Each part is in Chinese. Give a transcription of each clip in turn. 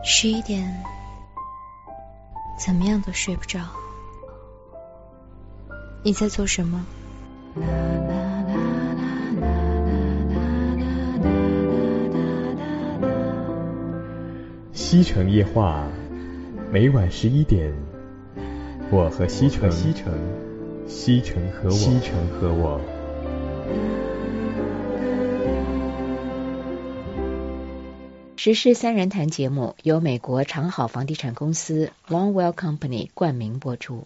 11点，怎么样都睡不着。你在做什么？ 西城夜话，每晚11点，我和西城，西城和我。 时事三人谈节目由美国长好房地产公司 Longwell Company 冠名播出。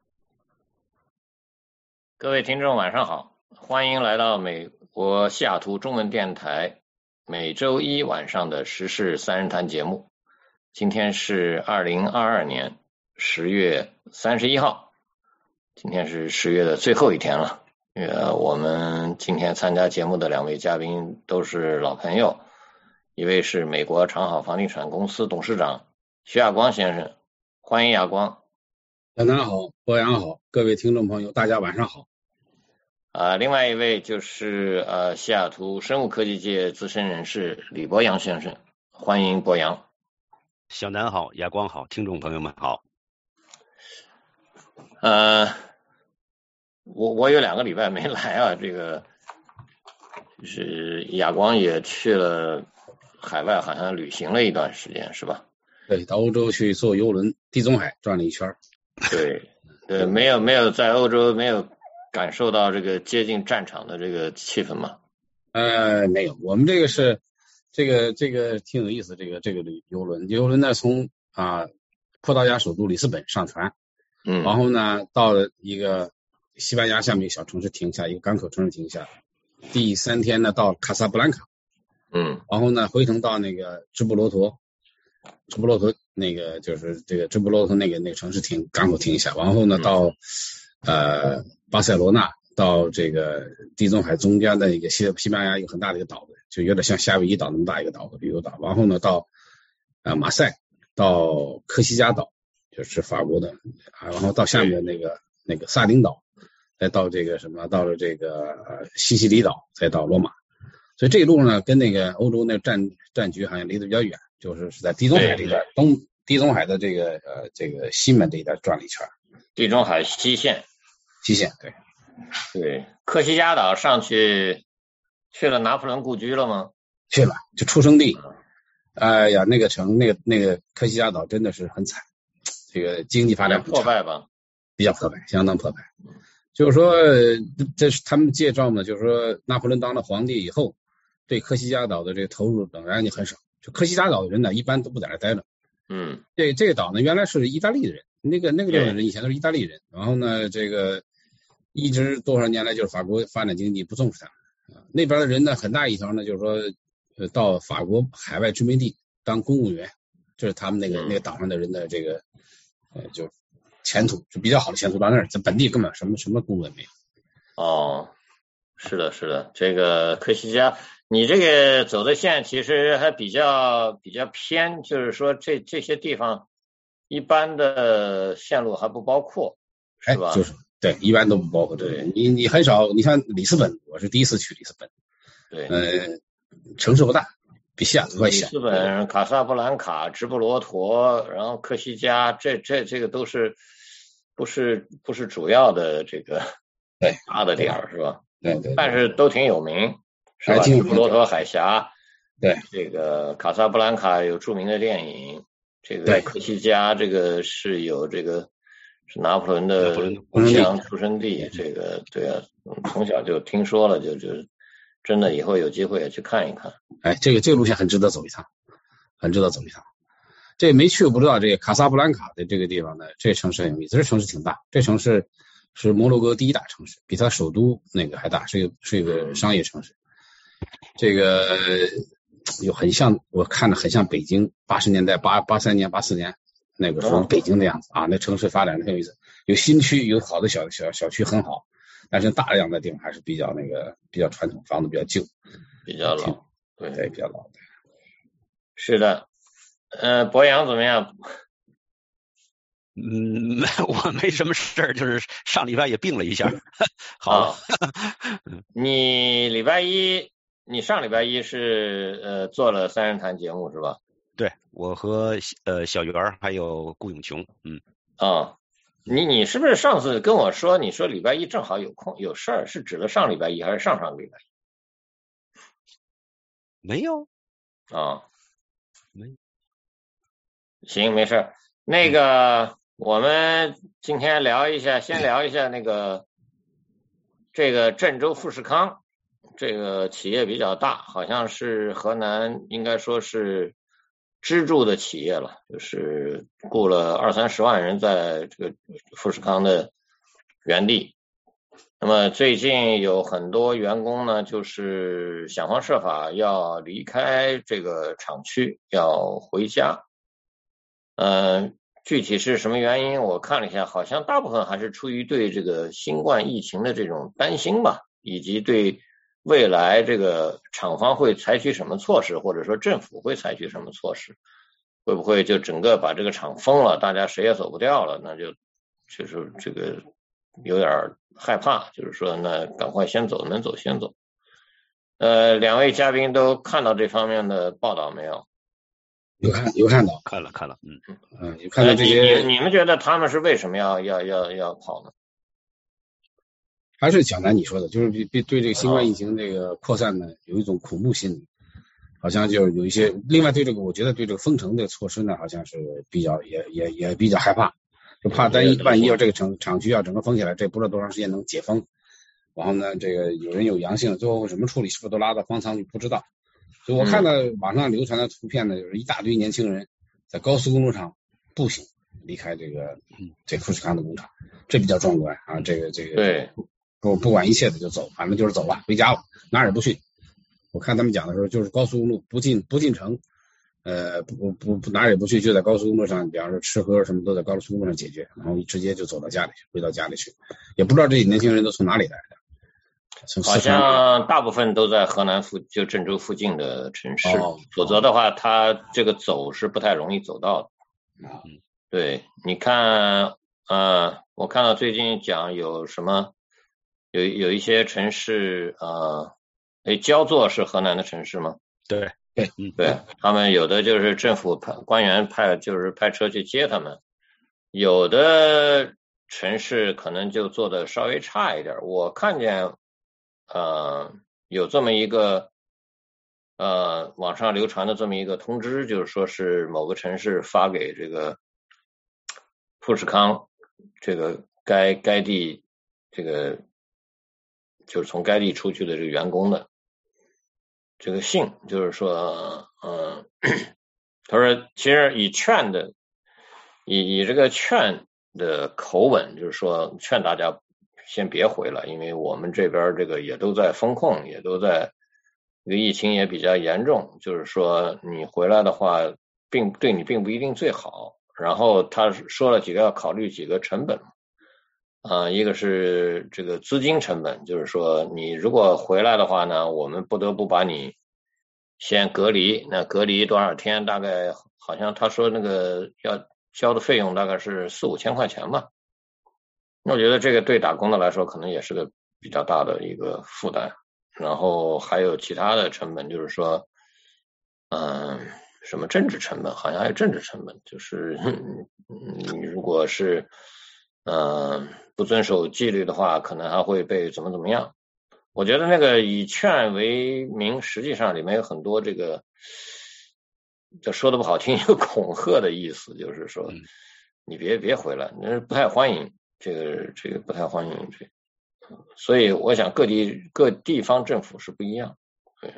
各位听众晚上好，欢迎来到美国西雅图中文电台每周一晚上的时事三人谈节目。今天是2022年10月31号，今天是10月的最后一天了。我们今天参加节目的两位嘉宾都是老朋友，一位是美国长好房地产公司董事长徐亚光先生，欢迎亚光。 大家好，博洋好，各位听众朋友大家晚上好。 另外一位就是西雅图生物科技界资深人士李博洋先生，欢迎博洋。 小南好，亚光好，听众朋友们好。 我有2个礼拜没来啊，这个就是亚光也去了海外，好像旅行了一段时间，是吧？ 对，到欧洲去坐游轮地中海转了一圈。 对，没有在欧洲没有感受到这个接近战场的这个气氛吗？ 没有，我们这个是这个挺有意思，这个游轮呢从葡萄牙首都里斯本上船，然后呢到了一个西班牙下面一个小城市停下，一个港口城市停下，第3天呢到卡萨布兰卡，然后呢回程到那个直布罗陀那个就是这个直布罗陀那个城市港口停一下，然后呢到巴塞罗那，到这个地中海中间的一个西班牙一个很大的一个岛，就有点像夏威夷岛那么大一个岛和旅游岛，然后呢到马赛，到科西嘉岛，就是法国的然后到下面那个萨丁岛，再到这个到了这个西西里岛，再到罗马。所以这一路呢跟那个欧洲那战局好像离得比较远，就是在地中海这边，地中海的这个西门这一带转了一圈。 地中海西线，对，科西嘉岛上去了拿破仑故居了吗？ 去了，就出生地。哎呀，那个科西嘉岛真的是很惨，这个经济发展破败吧？ 比较破败，相当破败。就是说，这是他们介绍嘛，就是说拿破仑当了皇帝以后，对科西嘉岛的这个投入仍然就很少。就科西嘉岛的人呢，一般都不在那待着。这个岛呢，原来是意大利的人，那个地方的人以前都是意大利人，然后呢，这个一直多少年来就是法国发展经济不重视他们那边的人呢，很大一条呢，就是说到法国海外殖民地当公务员，这是他们那个岛上的人的这个就前途是比较好的前途，到那儿在本地根本什么工作也没有。 是的，这个科西嘉，你这个走的线其实还比较偏，就是说这些地方一般的线路还不包括，是吧？ 就是对，一般都不包括。对，你很少，你像里斯本，我是第一次去里斯本。 对， 城市不大，比西雅图还小。 里斯本、卡萨布兰卡、直布罗陀，然后科西嘉，这个都是不是主要的这个大的点儿，是吧？ 对， 但是都挺有名，是吧？直布罗陀海峡， 对， 这个卡萨布兰卡有著名的电影，这个科西嘉这个是有这个是拿破仑的故乡出生地，这个对啊，从小就听说了，就真的以后有机会也去看一看。 这个路线很值得走一趟，这没去不知道，这个卡萨布兰卡的这个地方呢，这城市很有意思，这城市挺大，这城市是摩洛哥第一大城市，比它首都那个还大，是一个商业城市。这个有很像，我看着很像北京80年代83年84年那个时候北京的样子那城市发展很有意思，有新区，有好的小区很好，但是大量的地方还是比较传统，房子比较旧， 比较老。 对，比较老。 是的。博洋怎么样？ 我没什么事儿，就是上礼拜也病了一下。好。 你上礼拜一是做了三人谈节目是吧？ 对，我和小袁还有顾永琼。 你是不是上次跟我说，你说礼拜一正好有空有事儿，是指的上礼拜一还是上上礼拜一？ 没有没行，没事。那个我们今天先聊一下那个这个郑州富士康这个企业比较大，好像是河南应该说是支柱的企业了，就是雇了20-30万人在这个富士康的原地。那么最近有很多员工呢，就是想方设法要离开这个厂区，要回家。具体是什么原因？我看了一下，好像大部分还是出于对这个新冠疫情的这种担心吧，以及对未来这个厂方会采取什么措施，或者说政府会采取什么措施，会不会就整个把这个厂封了，大家谁也走不掉了，那就是这个有点害怕，就是说那赶快先走，能走先走。两位嘉宾都看到这方面的报道没有？ 有看到， 看了， 有看到这些。 你们觉得他们是为什么要跑呢？ 还是蒋楠你说的，就是对这个新冠疫情这个扩散呢，有一种恐怖心理，好像就有一些。另外对这个，我觉得对这个封城的措施呢，好像是比较也比较害怕，就怕万一要这个厂区要整个封起来，这不知道多长时间能解封。然后呢，这个有人有阳性，最后怎么处理，是不是都拉到方舱去不知道。所以我看到网上流传的图片呢，就是一大堆年轻人在高速公路上步行离开这富士康的工厂，这比较壮观啊！这个对， 不管一切的就走，反正就是走了，回家了，哪儿也不去。我看他们讲的时候，就是高速公路不进城，不哪儿也不去，就在高速公路上，比方说吃喝什么都在高速公路上解决，然后直接就走到家里去，回到家里去，也不知道这些年轻人都从哪里来的。 好像大部分都在河南就郑州附近的城市，否则的话他这个走是不太容易走到的。对，你看我看到最近讲有什么有一些城市焦作是河南的城市吗？ 对， 他们有的就是政府官员派车去接他们，有的城市可能就做的稍微差一点。我看见有这么一个网上流传的这么一个通知，就是说是某个城市发给这个富士康这个该地这个就是从该地出去的这个员工的这个信，就是说他说其实以这个劝的口吻，就是说劝大家先别回了，因为我们这边这个也都在封控，也都在这个疫情也比较严重，就是说你回来的话对你并不一定最好。然后他说了要考虑几个成本一个是这个资金成本，就是说你如果回来的话呢，我们不得不把你先隔离，那隔离多少天，大概好像他说那个要交的费用大概是4-5千块钱吧。那我觉得这个对打工的来说可能也是个比较大的一个负担。然后还有其他的成本，就是说什么政治成本，好像还有政治成本，就是你如果是不遵守纪律的话，可能还会被怎么样。我觉得那个以劝为名，实际上里面有很多这个就说的不好听，有恐吓的意思，就是说你别回来，那不太欢迎，这个不太欢迎。所以我想各地方政府是不一样。对。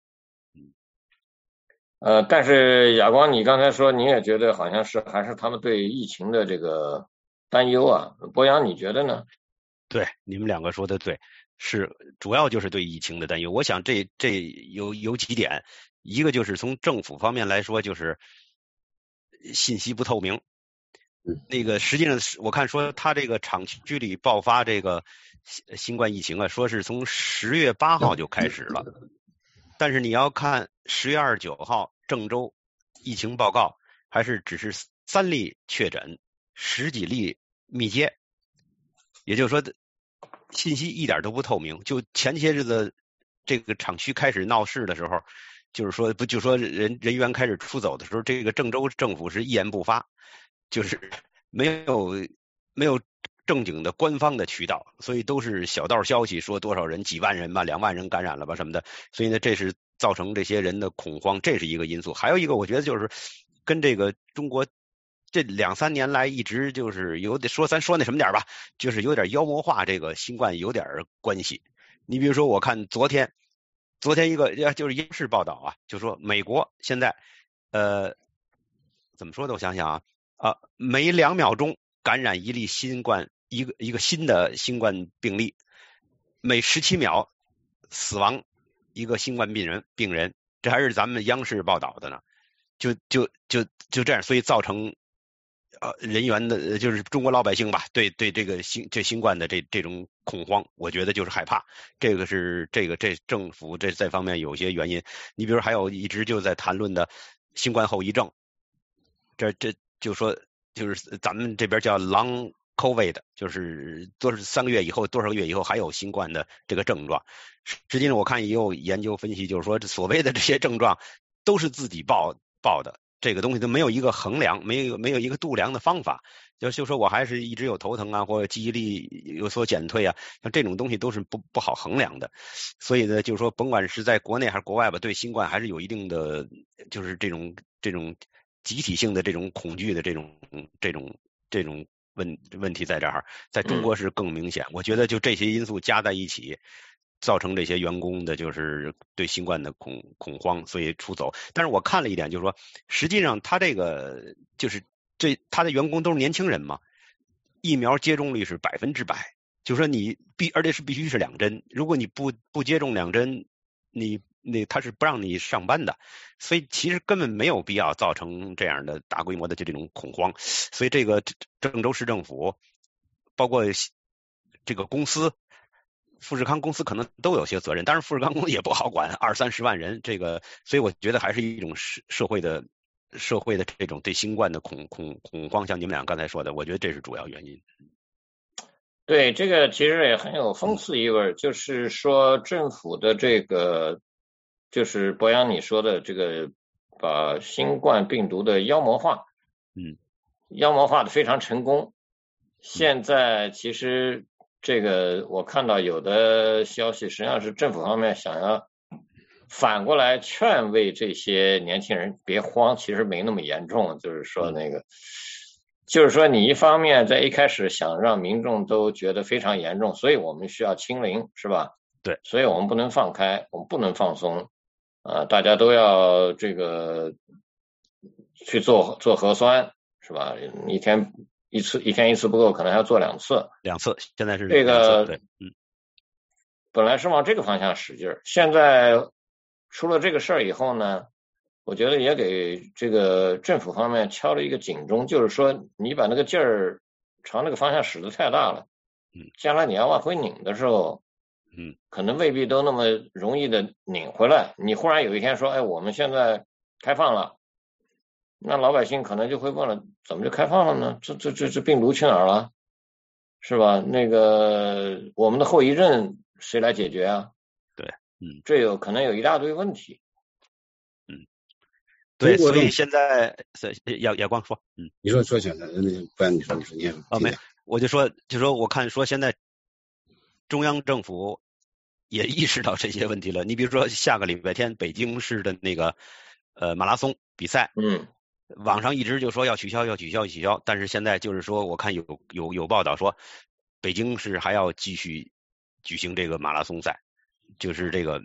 但是亚光，你刚才说你也觉得好像是还是他们对疫情的这个担忧啊。博洋，你觉得呢？ 对，你们两个说的对，是主要就是对疫情的担忧。我想这有几点，一个就是从政府方面来说，就是信息不透明。那个实际上我看说他这个厂区里爆发这个新冠疫情啊，说是从10月8号就开始了。但是你要看10月29号郑州疫情报告，还是只是3例确诊，10几例密接，也就是说信息一点都不透明。就前些日子这个厂区开始闹事的时候， 就是说不就说人员开始出走的时候，这个郑州政府是一言不发，就是没有正经的官方的渠道，所以都是小道消息，说多少人几万人吧，2万人感染了吧什么的，所以呢这是造成这些人的恐慌，这是一个因素。还有一个我觉得就是跟这个中国这2-3年来一直就是有点咱说那什么点吧，就是有点妖魔化这个新冠有点关系。你比如说我看昨天一个就是央视报道啊，就说美国现在怎么说的我想想啊，每2秒钟感染一例新冠一个新的新冠病例，每17秒死亡一个新冠病人，这还是咱们央视报道的呢。就这样，所以造成人员的就是中国老百姓吧，对这个新冠的这种恐慌，我觉得就是害怕。这个是这政府这方面有些原因。你比如还有一直就在谈论的新冠后遗症，这就说就是咱们这边叫 long COVID， 就是多是3个月以后多少个月以后还有新冠的这个症状。实际上我看也有研究分析，就是说所谓的这些症状都是自己报的，这个东西都没有一个衡量，没有一个度量的方法。就说我还是一直有头疼啊，或者记忆力有所减退啊，像这种东西都是不好衡量的。所以呢，就是说甭管是在国内还是国外吧，对新冠还是有一定的就是这种集体性的这种恐惧的这种问题在这儿，在中国是更明显。我觉得就这些因素加在一起，造成这些员工的就是对新冠的恐慌，所以出走。但是我看了一点，就是说实际上他这个就是他的员工都是年轻人嘛，疫苗接种率是100%，就是说而且是必须是2针，如果你不接种2针，他是不让你上班的，所以其实根本没有必要造成这样的大规模的这种恐慌。所以这个郑州市政府包括这个公司富士康公司可能都有些责任，但是富士康公司也不好管20-30万人，这个所以我觉得还是一种社会的这种对新冠的恐慌，像你们俩刚才说的，我觉得这是主要原因。 对，这个其实也很有讽刺意味，就是说政府的这个就是博洋你说的这个把新冠病毒的妖魔化，妖魔化的非常成功。现在其实这个我看到有的消息，实际上是政府方面想要反过来劝慰这些年轻人别慌，其实没那么严重，就是说就是说你一方面在一开始想让民众都觉得非常严重，所以我们需要清零，是吧？ 对，所以我们不能放开，我们不能放松，大家都要这个去做核酸，是吧？一天一次不够，可能还要做2次。 现在是这个对， 本来是往这个方向使劲儿，现在出了这个事儿以后呢，我觉得也给这个政府方面敲了一个警钟，就是说你把那个劲儿朝那个方向使得太大了，将来你要往回拧的时候，可能未必都那么容易的拧回来。你忽然有一天说，哎，我们现在开放了，那老百姓可能就会问了，怎么就开放了呢？这病毒去哪儿了？是吧？那个我们的后遗症谁来解决啊？ 对， 这可能有一大堆问题。 对，所以现在亚光说， 你说选择，不然你说你没，我就说我看说现在中央政府也意识到这些问题了。你比如说下个礼拜天北京市的那个马拉松比赛，网上一直就说要取消，但是现在就是说我看有报道说北京市还要继续举行这个马拉松赛，就是这个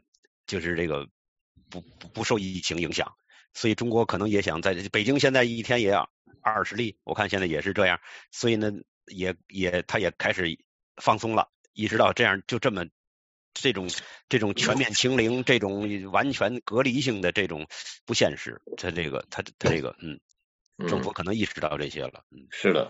不受疫情影响。所以中国可能也想在北京现在一天也要20例，我看现在也是这样，所以呢他也开始放松了，意识到这样就这种全面清零，这种完全隔离性的这种不现实，他这个政府可能意识到这些了。 是的。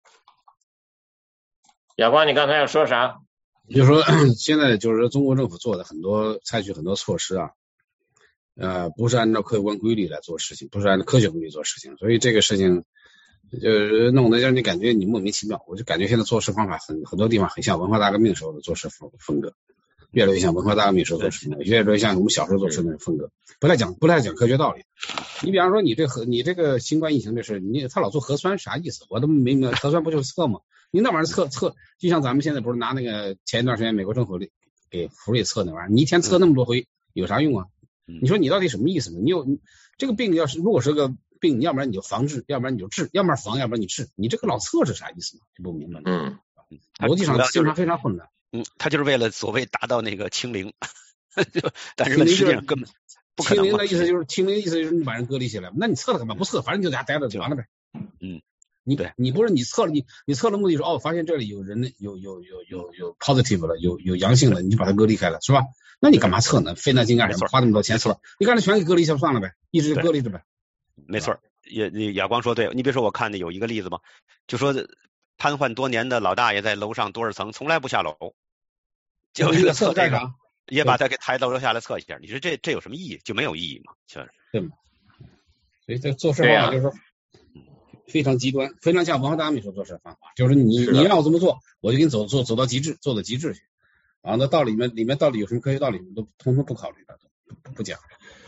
亚光，你刚才要说啥？ 就是说现在就是说中国政府做的采取很多措施啊，不是按照客观规律来做事情，不是按照科学规律做事情，所以这个事情就是弄得让你感觉你莫名其妙。我就感觉现在做事方法很多地方很像文化大革命时候的做事风格， 越来越像文化大革命时候做事情，越来越像我们小时候做事情的风格，不太讲科学道理。你比方说你这个新冠疫情这事，他老做核酸啥意思？我都没明白，核酸不就是测吗？你那玩意儿测，就像咱们现在不是拿那个前一段时间美国政府给福瑞测那玩意儿，你一天测那么多回有啥用啊？你说你到底什么意思呢？你这个病如果是个病，要不然你就防治，要不然你就治，要不然防，要不然你治，你这个老测是啥意思呢？就不明白了。逻辑上经常非常混乱。 他就是为了所谓达到那个清零，但是实际上根本不可能。 清零的意思就是你把人隔离起来，那你测了干嘛？不测，反正就在家待着就完了呗。你不是你测了，你测了目的是发现这里有人有 positive 了，有阳性了，你就把它隔离开了，是吧？那你干嘛测呢？费那劲干什么？花那么多钱测，你干脆全给隔离就算了呗，一直隔离着呗。 没错，亚光说对，你别说我看的有一个例子嘛，就说瘫痪多年的老大爷在楼上多少层，从来不下楼，就为了测这个，也把他给抬到楼下来测一下。你说这有什么意义？就没有意义嘛？ 对嘛？所以这做事方法就是说非常极端，非常像文化大革命时候做事方法，就是你让我这么做，我就给你走到极致，做到极致去。啊，那道理里面到底有什么科学道理，都通通不考虑的，不讲。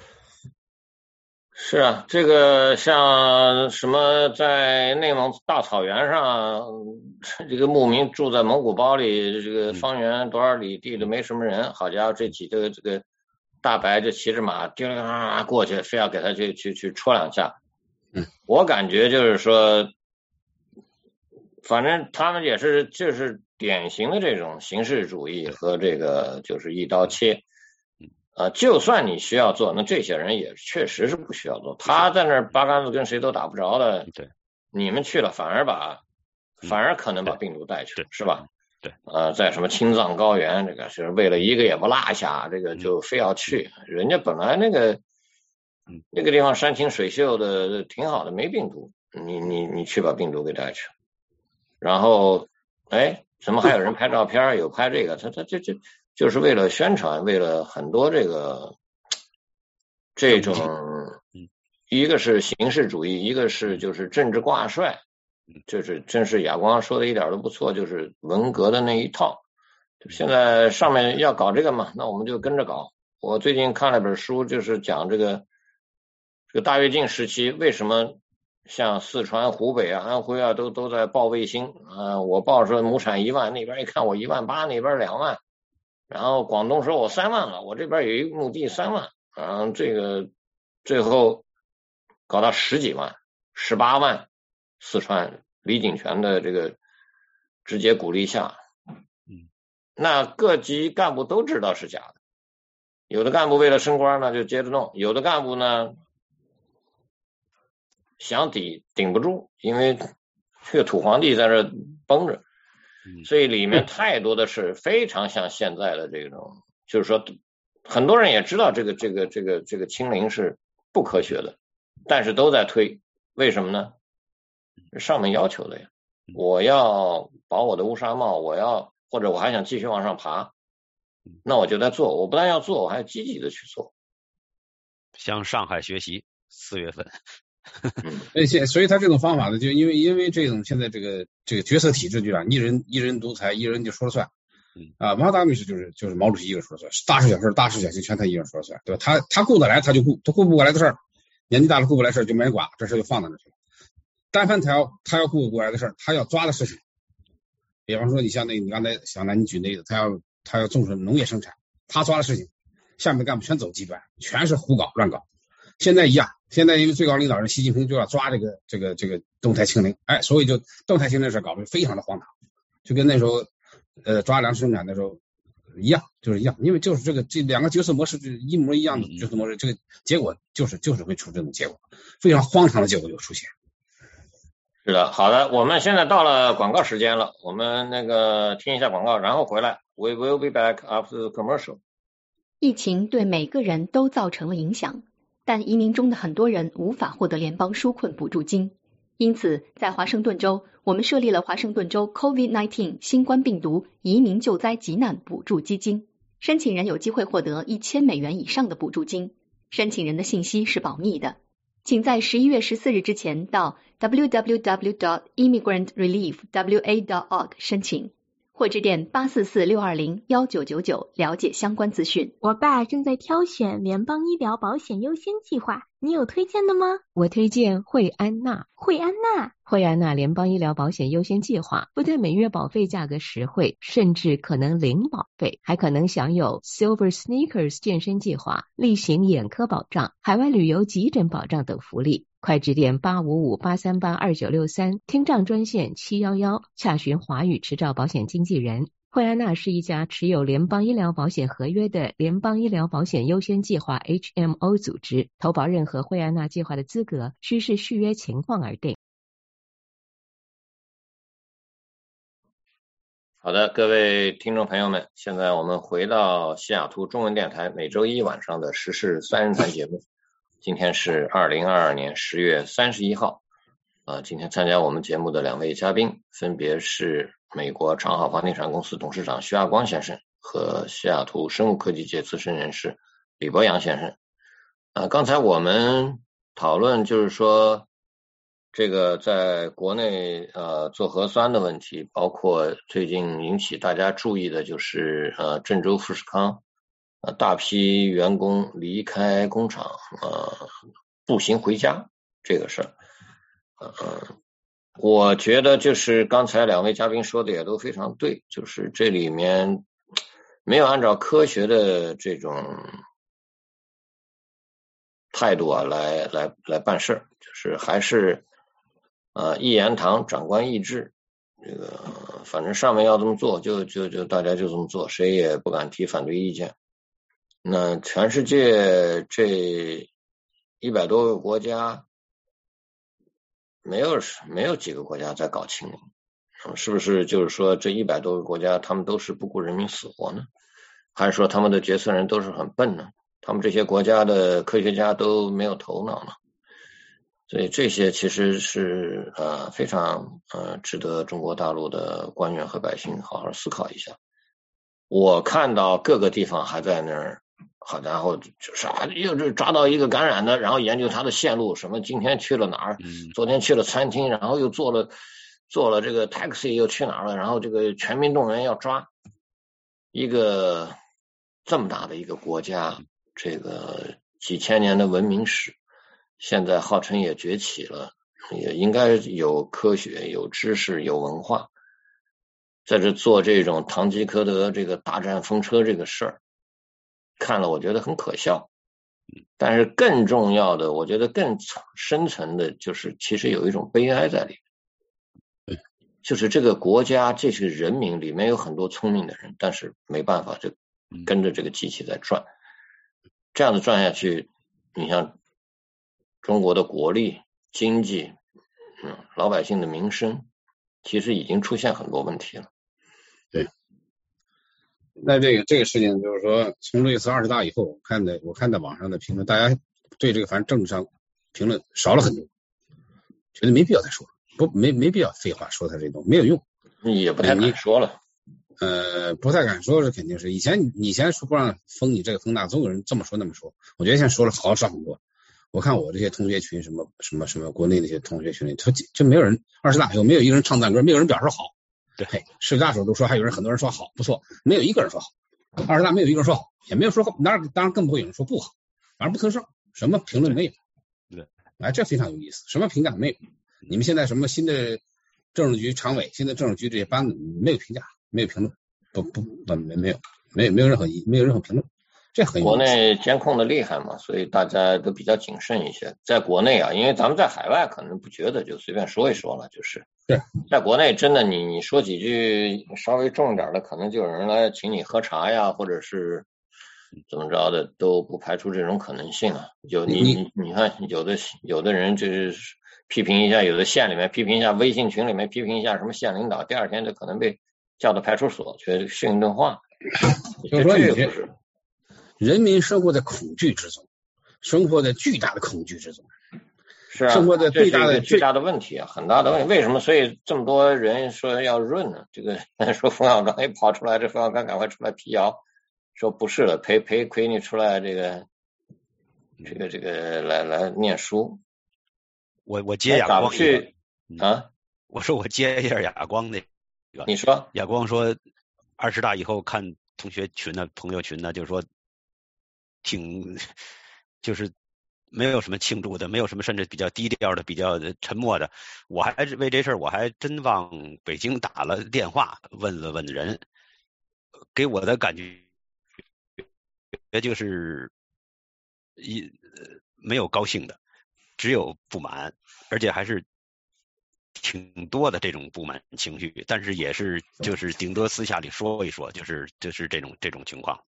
是啊，这个像什么在内蒙大草原上，这个牧民住在蒙古包里，这个方圆多少里地都没什么人，好家伙，这几个这个大白就骑着马叮铃啊过去，非要给他去戳两下。我感觉就是说，反正他们也是就是典型的这种形式主义和这个就是一刀切。就算你需要做，那这些人也确实是不需要做。他在那儿八竿子跟谁都打不着的， 对， 你们去了反而可能把病毒带去，是吧？ 对， 在什么青藏高原，这个是为了一个也不落下，这个就非要去。人家本来那个地方山清水秀的挺好的，没病毒，你去把病毒给带去，然后怎么还有人拍照片，有拍这个，他这就是为了宣传，为了很多这种，一个是形式主义，一个是就是政治挂帅，就是真是亚光说的一点都不错，就是文革的那一套。现在上面要搞这个嘛，那我们就跟着搞。我最近看了本书，就是讲这个大跃进时期为什么像四川、湖北啊、安徽啊都在报卫星啊，我报说亩产1万，那边一看我18000，那边2万。然后广东说我3万了，我这边有一亩地3万，这个最后搞到10几万、18万，四川李井泉的这个直接鼓励下，那各级干部都知道是假的，有的干部为了升官呢就接着弄，有的干部呢想顶不住，因为这个土皇帝在这绷着。所以里面太多的是非常像现在的这种，就是说很多人也知道这个清零是不科学的，但是都在推，为什么呢？上面要求的呀，我要保我的乌纱帽，或者我还想继续往上爬，那我就在做，我不但要做，我还积极的去做。 向上海学习，4月份。 所以他这种方法呢，就因为这种现在这个决策体制就一人独裁，一人就说了算。文化大革命就是毛主席一个人说了算，大事小事大事小情全他一个人说了算，对吧？他顾得来他就顾，他顾不过来的事儿，年纪大了顾不来事儿就没人管，这事就放在那去了。但凡他要顾不过来的事儿，他要抓的事情，比方说你像你刚才小南你举那个，他要重视农业生产，他抓的事情，下面的干部全走极端，全是胡搞乱搞。现在一样，现在因为最高领导人习近平就要抓这个动态清零，所以就动态清零的事搞得非常的荒唐，就跟那时候抓粮食生产的时候一样，就是一样，因为就是这两个决策模式一模一样的决策模式，这个结果就是会出这种结果，非常荒唐的结果就出现。 是的，好的，我们现在到了广告时间了，我们听一下广告，然后回来。We will be back after the commercial。 疫情对每个人都造成了影响。但移民中的很多人无法获得联邦纾困补助金，因此在华盛顿州，我们设立了华盛顿州 COVID-19 新冠病毒移民救灾急难补助基金，申请人有机会获得$1000以上的补助金，申请人的信息是保密的，请在11月14日之前到 www.immigrant.relief.wa.org 申请， 或致电844-620-1999了解相关资讯。 我爸正在挑选联邦医疗保险优先计划，你有推荐的吗？ 我推荐惠安娜。 惠安娜联邦医疗保险优先计划不但每月保费价格实惠，甚至可能零保费，还可能享有 Silver Sneakers 健身计划、例行眼科保障、海外旅游急诊保障等福利。快致电855-838-2963，听障专线711，洽询华语持照保险经纪人。惠安娜是一家持有联邦医疗保险合约的联邦医疗保险优先计划 HMO 组织，投保任何惠安娜计划的资格需视续约情况而定。 好的，各位听众朋友们，现在我们回到西雅图中文电台每周一晚上的时事三人谈节目。今天是2022年10月31号。今天参加我们节目的两位嘉宾分别是美国长好房地产公司董事长徐亚光先生和西雅图生物科技界资深人士李博洋先生。刚才我们讨论就是说这个在国内做核酸的问题，包括最近引起大家注意的就是郑州富士康大批员工离开工厂步行回家这个事儿。我觉得就是刚才两位嘉宾说的也都非常对，就是这里面没有按照科学的这种态度来办事儿，就是还是一言堂长官意志，这个反正上面要这么做就大家就这么做，谁也不敢提反对意见。那全世界这100多个国家没有几个国家在搞清零，是不是就是说这100多个国家他们都是不顾人民死活呢？还是说他们的决策人都是很笨呢？他们这些国家的科学家都没有头脑呢？所以这些其实是非常值得中国大陆的官员和百姓好好思考一下。我看到各个地方还在那儿，好家伙，就是又是抓到一个感染的，然后研究他的线路，什么今天去了哪儿，昨天去了餐厅，然后又坐了这个 taxi 又去哪儿了，然后这个全民动员要抓一个这么大的一个国家，这个几千年的文明史，现在号称也崛起了，也应该有科学、有知识、有文化，在这做这种堂吉诃德这个大战风车这个事儿，看了我觉得很可笑。但是更重要的，我觉得更深层的就是其实有一种悲哀在里面，就是这个国家这些人民里面有很多聪明的人，但是没办法就跟着这个机器在转，这样子转下去，你像中国的国力、经济，老百姓的民生，其实已经出现很多问题了。 对，那这个事情就是说，从这次20大以后，我看到网上的评论，大家对这个反正政治上评论少了很多，觉得没必要再说了，没必要废话说他这东西没有用， 也不太敢说了。 不太敢说是肯定是，以前说不让封你这个封那，总有人这么说那么说，我觉得现在说了好少很多。我看我这些同学群什么国内那些同学群里，就没有人20大以后没有一个人唱赞歌，没有人表示好。对，10大手都说，还有很多人说好不错，没有一个人说好。20大没有一个人说好，也没有说当然更不会有人说不好，反正不吭声，什么评论没有。对，这非常有意思，什么评价没有。你们现在什么新的政治局常委、新的政治局这些班子没有评价，没有评论，没有任何评论。这很国内监控的厉害嘛，所以大家都比较谨慎一些。在国内因为咱们在海外可能不觉得，就随便说一说了，就是在国内真的你说几句稍微重一点的，可能就有人来请你喝茶呀，或者是怎么着的，都不排除这种可能性啊。你看有的人就是批评一下，有的县里面批评一下，微信群里面批评一下什么县领导，第二天就可能被叫到派出所去训一顿话。 就是说人民生活在恐惧之中，生活在巨大的恐惧之中。 是啊，生活在巨大的问题啊，很大的问题。为什么所以这么多人说要润呢？这个说冯小刚跑出来，这冯小刚赶快出来辟谣，说不是了，陪亏你出来这个来念书。 我接哑光去啊， 我说我接一下哑光你说亚光说20大以后看同学群呢、朋友群呢，就是说就是没有什么庆祝的，没有什么甚至比较低调的、比较沉默的。我还为这事儿我还真往北京打了电话问了问人，给我的感觉就是没有高兴的，只有不满，而且还是挺多的这种不满情绪，但是也是就是顶多私下里说一说，就是这种情况。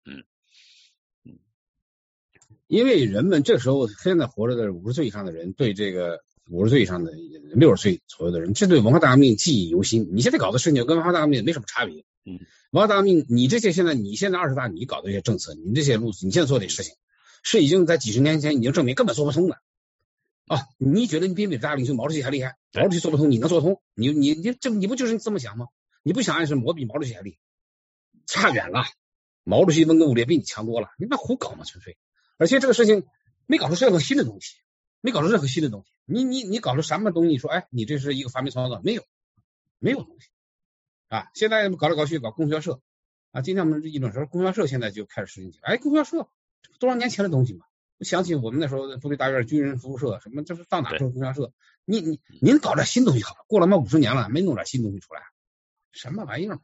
因为人们这时候现在活着的50岁以上的人，对这个50岁以上的60岁左右的人，这对文化大革命记忆犹新。你现在搞的事情跟文化大革命没什么差别。文化大革命，你现在20大，你搞的这些政策，你这些路子，你现在做的事情，是已经在几十年前已经证明根本做不通的。你觉得你比美国大领袖毛主席还厉害？毛主席做不通，你能做通？你不就是这么想吗？你不想的是我比毛主席还厉害，差远了。毛主席文攻武略比你强多了，你那胡搞嘛，纯粹。而且这个事情没搞出任何新的东西，你搞出什么东西？说你这是一个发明创造，没有东西啊！现在搞来搞去搞供销社啊，今天我们议论说供销社现在就开始实行起来。供销社多少年前的东西嘛？我想起我们那时候部队大院军人服务社什么，这是到哪都是供销社。您搞点新东西好了，过了50年了，没弄点新东西出来，什么玩意儿嘛？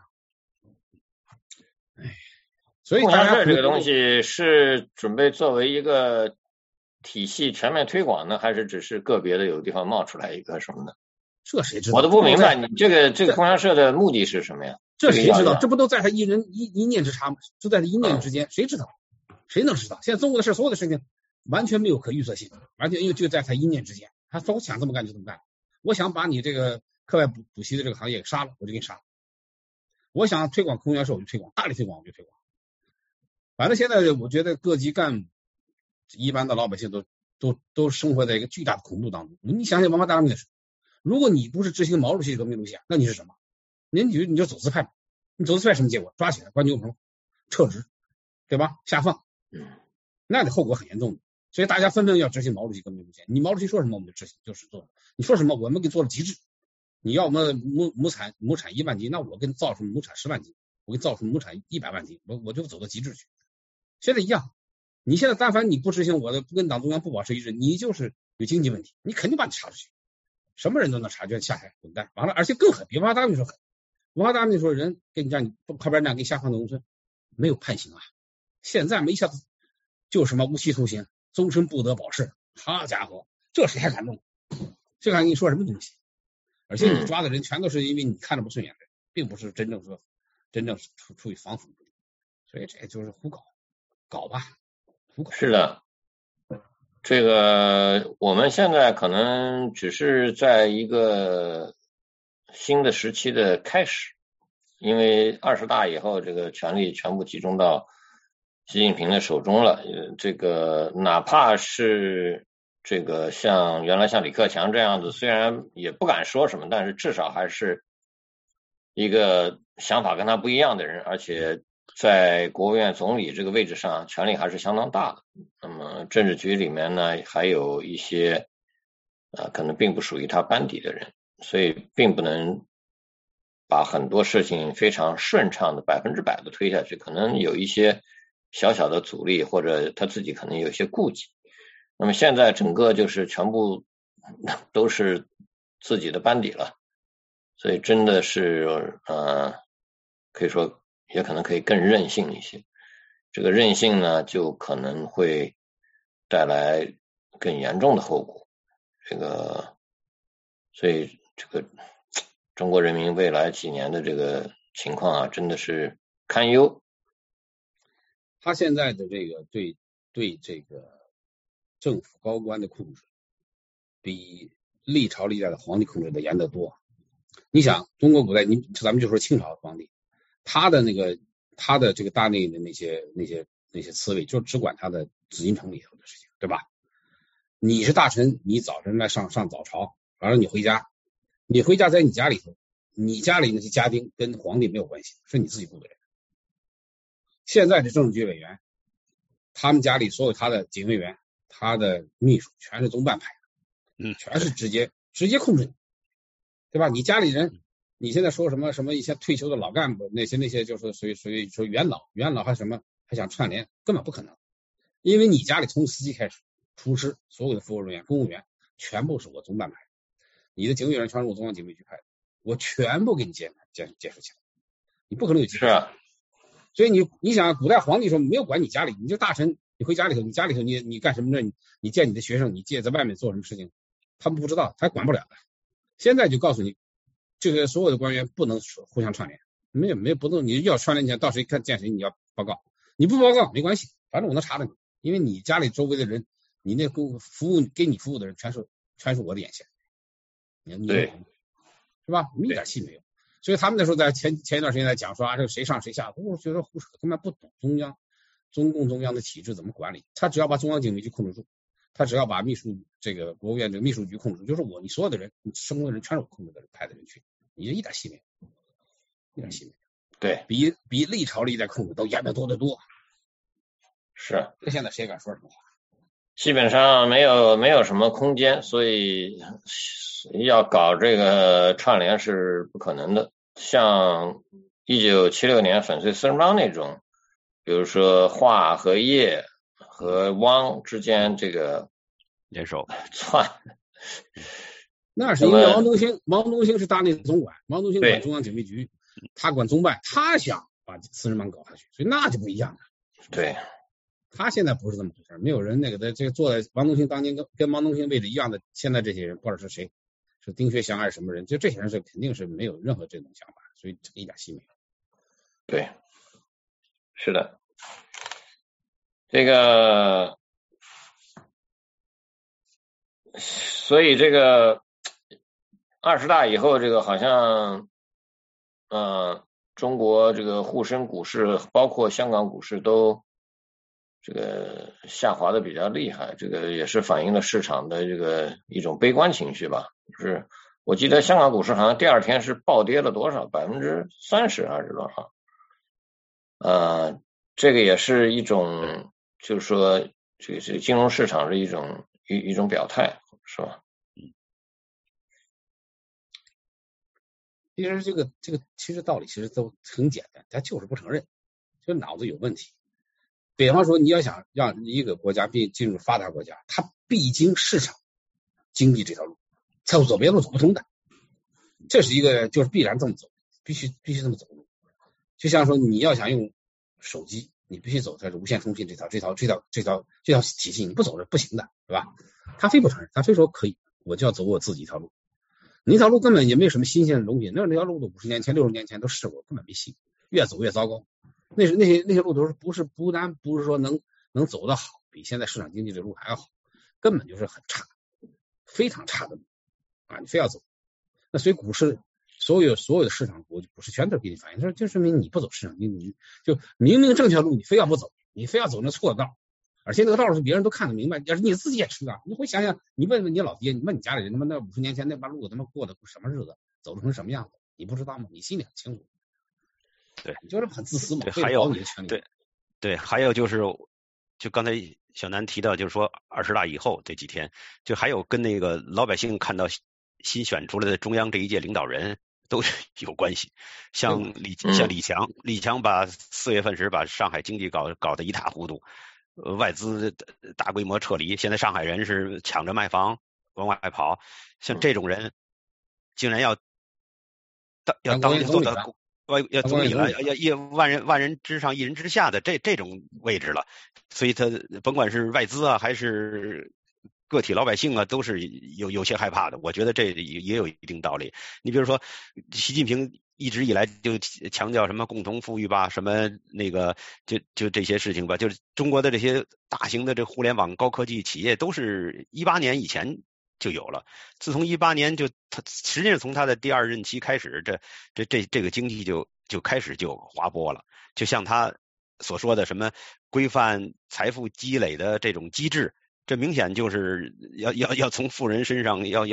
所以供销社这个东西是准备作为一个体系全面推广呢，还是只是个别的有的地方冒出来一个什么呢？ 这谁知道？ 我都不明白，你这个供销社的目的是什么呀？ 这谁知道？这不都在他一念之差吗？就在他一念之间，谁知道？谁能知道？现在中国的事，所有的事情完全没有可预测性，完全就在他一念之间。他说我想这么干就这么干，我想把你这个课外补习的这个行业给杀了，我就给你杀了。我想推广供销社，我就推广，大力推广我就推广。反正现在我觉得各级干部一般的老百姓都生活在一个巨大的恐怖当中。你想想文化大革命的事，如果你不是执行毛主席革命路线，那你是什么？你就走资派嘛？你走资派什么结果？抓起来关牛棚，撤职，对吧？下放，那的后果很严重的。所以大家纷纷要执行毛主席革命路线。你毛主席说什么我们就执行，就是做。你说什么我们给做了极致。你要我们亩产1万斤，那我给你造出亩产10万斤，我给你造出亩产100万斤，我就走到极致去。现在一样，你现在但凡你不执行我的，不跟党中央不保持一致，你就是有经济问题，你肯定把你查出去，什么人都能查，就下台滚蛋。完了，而且更狠，比文化大革命说狠。文化大革命说人跟你让你靠边站，给你下放到农村，没有判刑啊。现在没一下子就什么无期徒刑，终身不得保释。好家伙，这谁还敢弄？这敢跟你说什么东西？而且你抓的人全都是因为你看着不顺眼的人，并不是真正出于防腐，所以这就是胡搞吧。 是的，这个我们现在可能只是在一个新的时期的开始，因为20大以后，这个权力全部集中到习近平的手中了。这个哪怕是这个原来像李克强这样子，虽然也不敢说什么，但是至少还是一个想法跟他不一样的人，而且在国务院总理这个位置上权力还是相当大的。那么政治局里面呢，还有一些可能并不属于他班底的人，所以并不能把很多事情非常顺畅的100%的推下去，可能有一些小小的阻力，或者他自己可能有些顾忌。那么现在整个就是全部都是自己的班底了，所以真的是可以说也可能可以更任性一些。这个任性呢，就可能会带来更严重的后果。所以这个中国人民未来几年的这个情况啊，真的是堪忧。 他现在的这个对这个政府高官的控制，比历朝历代的皇帝控制的严得多。你想，中国古代，咱们就说清朝的皇帝，他的这个大内的那些刺猬，就只管他的紫禁城里头的事情，对吧？你是大臣，你早晨来上早朝，完了你回家在你家里头，你家里那些家丁跟皇帝没有关系，是你自己雇的人。现在的政治局委员，他们家里所有他的警卫员、他的秘书全是中办派的，全是直接控制你，对吧？你家里人你现在说什么一些退休的老干部，那些就是属于说元老还还想串联，根本不可能。因为你家里从司机开始，厨师，所有的服务人员、公务员，全部是我中办派的，你的警卫员全是我中央警卫局派的，我全部给你介绍起来，你不可能有机会。 是啊， 所以你想，古代皇帝说没有管你家里，你就大臣，你回家里头，你家里头你干什么呢？你见你的学生，你在外面做什么事情，他们不知道，他管不了的。现在就告诉你，这个所有的官员不能互相串联，没有不能，你要串联起来，到谁见谁你要报告，你不报告没关系，反正我能查着你，因为你家里周围的人，你那给你服务的人全是我的眼线， 对， 是吧？一点戏没有。所以他们那时候在前一段时间在讲说这谁上谁下，我觉得胡扯，根本不懂中共中央的体制怎么管理。他只要把中央警卫局控制住，他只要把这个国务院这个秘书局控制住，就是你所有的人，你生活的人全是我控制的人派的人去，你就一点戏没有，一点戏没有。 对， 比历朝历代控制都严得多得多。 是， 这现在谁敢说什么话？ 基本上没有什么空间，所以要搞这个串联是不可能的。像1976年粉碎四人帮那种，比如说华和叶和汪之间这个联手串， 那是因为王东兴是大内总管，王东兴管中央警卫局，他管中办，他想把四人帮搞下去，所以那就不一样了。 对。 他现在不是这么回事，没有人这个坐在王东兴当年跟王东兴位置一样的，现在这些人不知道是谁，是丁薛祥还是什么人，就这些人是肯定是没有任何这种想法，所以这个一点戏没有。 对，是的，这个，所以这个20大以后，这个好像，中国这个沪深股市，包括香港股市都。这个下滑的比较厉害，这个也是反映了市场的这个一种悲观情绪吧。就是我记得香港股市好像第二天是暴跌了多少，30%还是多少？这个也是一种，就是说这个金融市场是一种表态，是吧？ 其实这个其实道理其实都很简单，他就是不承认，就脑子有问题。比方说，你要想让一个国家进入发达国家，它必经市场经济这条路，走别路走不通的，这是一个就是必然这么走，必须这么走路。就像说你要想用手机，你必须走它是无线通信这条体系，你不走是不行的，对吧？他非不承认，他非说可以，我就要走我自己一条路。那条路根本也没有什么新鲜的东西，那条路都50年前、60年前都试过，根本没戏，越走越糟糕。那些路都是不是说能走得好，比现在市场经济这路还要好，根本就是很差，非常差的路啊！你非要走，那所以股市所有的市场股不是全都给你反映，就说明你不走市场经济，就明明正确路你非要不走，你非要走那错的道，而且那个道是别人都看得明白，要是你自己也知道，你会想想，你问问你老爹，你问你家里人，他妈那50年前那帮路他妈过的什么日子，走成什么样子，你不知道吗？你心里很清楚。 对， 你就是很自私嘛。 对，还有就是，就刚才小南提到，就是说20大以后这几天，就还有跟那个老百姓看到新选出来的中央这一届领导人都是有关系。像李强把4月份时把上海经济搞得一塌糊涂，外资大规模撤离，现在上海人是抢着卖房往外跑，像这种人竟然要做到。要总理了，要万人之上一人之下的这种位置了，所以他甭管是外资啊还是个体老百姓啊，都是有些害怕的。我觉得这也有一定道理。你比如说，习近平一直以来就强调什么共同富裕吧，什么那个就这些事情吧，就是中国的这些大型的这互联网高科技企业都是18年以前就有了，自从18年他实际上从他的第2任期开始，这个经济就开始就滑坡了。就像他所说的什么规范财富积累的这种机制，这明显就是要从富人身上要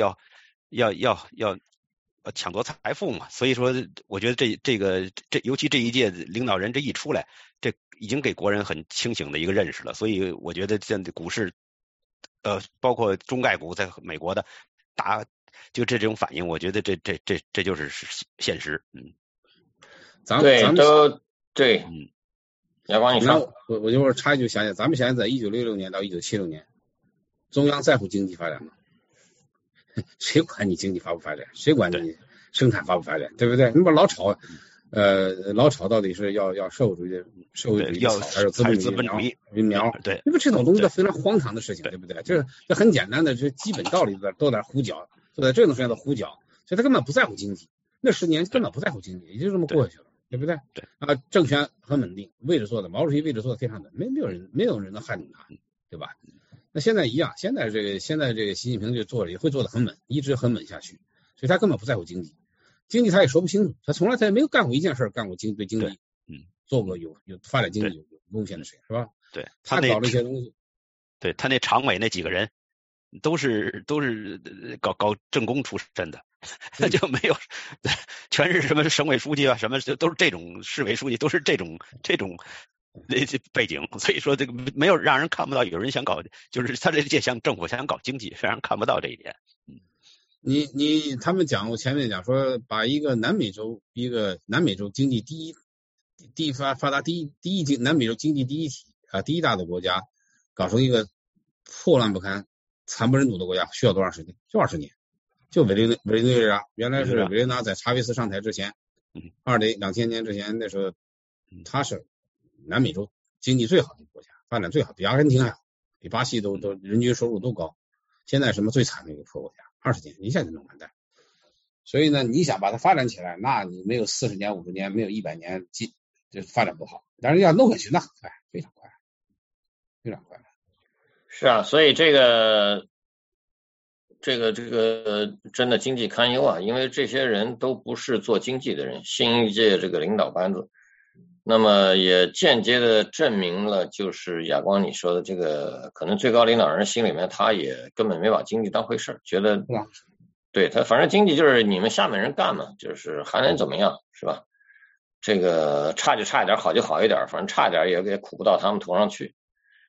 抢夺财富嘛。所以说，我觉得这尤其这一届领导人这一出来，这已经给国人很清醒的一个认识了。所以我觉得现在股市。包括中概股在美国的就这种反应，我觉得这就是现实。 咱们对，亚光你说， 我一会儿插一句，想想咱们现在在1966年到1976年，中央在乎经济发展吗？谁管你经济发不发展？谁管你生产发不发展？对不对？你把老炒到底是要社会主义要还是资本主义苗？ 对， 因为这种东西都非常荒唐的事情，对不对？这很简单的，这基本道理都在胡搅，就在这种时间的胡搅，所以他根本不在乎经济。那10年根本不在乎经济，也就这么过去了，对不对？ 对啊，政权很稳定，位置坐的，毛主席位置坐的非常稳，没有人能撼动他，对吧？那现在一样，现在这个习近平就做了，也会做的很稳，一直很稳下去，所以他根本不在乎经济。经济他也说不清楚，他从来也没有干过一件事，干过对经济做过有发展经济有贡献的事，是吧？ 对， 他搞了一些东西。 对，他那常委那几个人都是搞政工出身的，他就没有全是什么省委书记啊，什么都是这种市委书记，都是这种背景，所以说这个没有让人看不到有人想搞，就是他这届政府想搞经济，让人看不到这一点。 他们讲，我前面讲说，把一个南美洲经济发达南美洲经济第一大的国家，搞成一个破烂不堪、惨不忍睹的国家，需要多长时间？就20年。就委内瑞拉，原来是委内瑞拉在查韦斯上台之前，2000年之前，那时候他是南美洲经济最好的国家，发展最好，比阿根廷还好，比巴西都人均收入都高。现在什么最惨的一个破国家，20年一下就弄完蛋。所以呢，你想把它发展起来，那你没有40年、50年，没有100年，就发展不好。但是要弄下去，那很快，非常快，非常快。 是啊，所以这个真的经济堪忧啊，因为这些人都不是做经济的人，新一届这个领导班子。那么也间接的证明了，就是亚光你说的这个，可能最高领导人心里面他也根本没把经济当回事，觉得对他反正经济就是你们下面人干嘛，就是还能怎么样，是吧？这个差就差一点，好就好一点，反正差一点也苦不到他们头上去。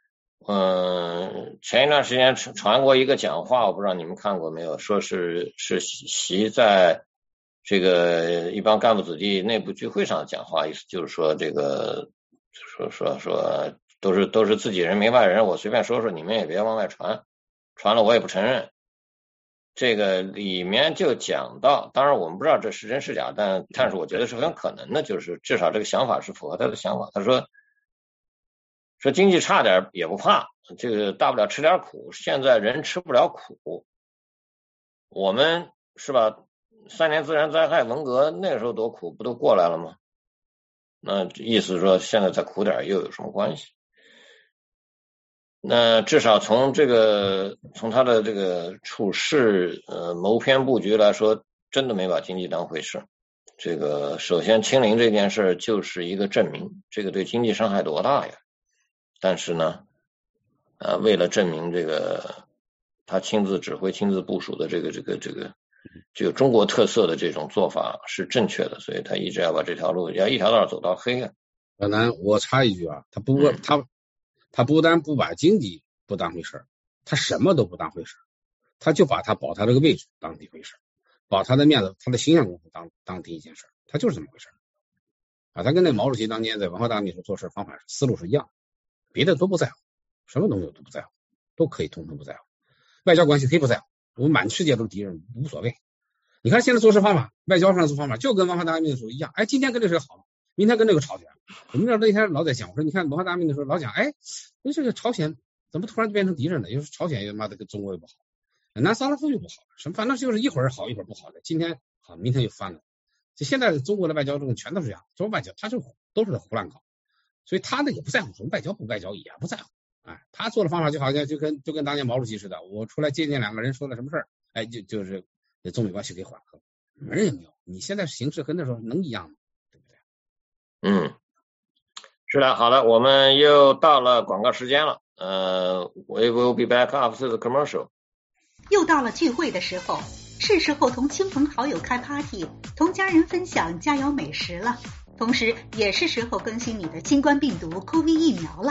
前一段时间传过一个讲话，我不知道你们看过没有，说是习在这个一帮干部子弟内部聚会上讲话，意思就是说这个说都是自己人明白人，我随便说说，你们也别往外传了我也不承认。这个里面就讲到，当然我们不知道这是真是假，但是我觉得是很可能的，就是至少这个想法是符合他的想法。他说经济差点也不怕，这个大不了吃点苦，现在人吃不了苦，我们是吧？3年自然灾害，文革那个时候多苦，不都过来了吗？那意思说现在再苦点又有什么关系？那至少从他的这个处事谋篇布局来说，真的没把经济当回事。这个首先清零这件事就是一个证明，这个对经济伤害多大呀？但是呢为了证明这个他亲自指挥亲自部署的这个具有中国特色的这种做法是正确的，所以他一直要把这条路要一条道走到黑啊。 小南，我插一句啊，他不但不把经济不当回事，他什么都不当回事，他就把他保他这个位置当第一回事，保他的面子他的形象功夫当第一件事，他就是这么回事啊。他跟那毛主席当年在文化大革命时做事方法思路是一样，别的都不在乎，什么东西都不在乎，都可以统统不在乎，外交关系可以不在乎，我们满世界都是敌人无所谓。你看现在做事方法，外交上做方法就跟文化大革命的时候一样，今天跟这谁好，明天跟这个吵起来。我们那天老在想，我说你看文化大革命的时候老讲，这个朝鲜怎么突然变成敌人了？又是朝鲜又妈的跟中国又不好，南斯拉夫又不好，什么反正就是一会儿好一会儿不好的，今天好明天又翻了。就现在中国的外交政策全都是这样，中国外交他就都是胡乱搞，所以他呢也不在乎什么外交不外交也不在乎。他做的方法就好像就跟当年毛主席似的，我出来接见2个人说了什么事儿，就是中美关系给缓和，门儿也没有。你现在形势跟那时候能一样吗？对不对？ 是的，好的，我们又到了广告时间了。We will be back after the commercial。 又到了聚会的时候，是时候同亲朋好友开 party， 同家人分享佳肴美食了。同时，也是时候更新你的新冠病毒 COVID 疫苗了。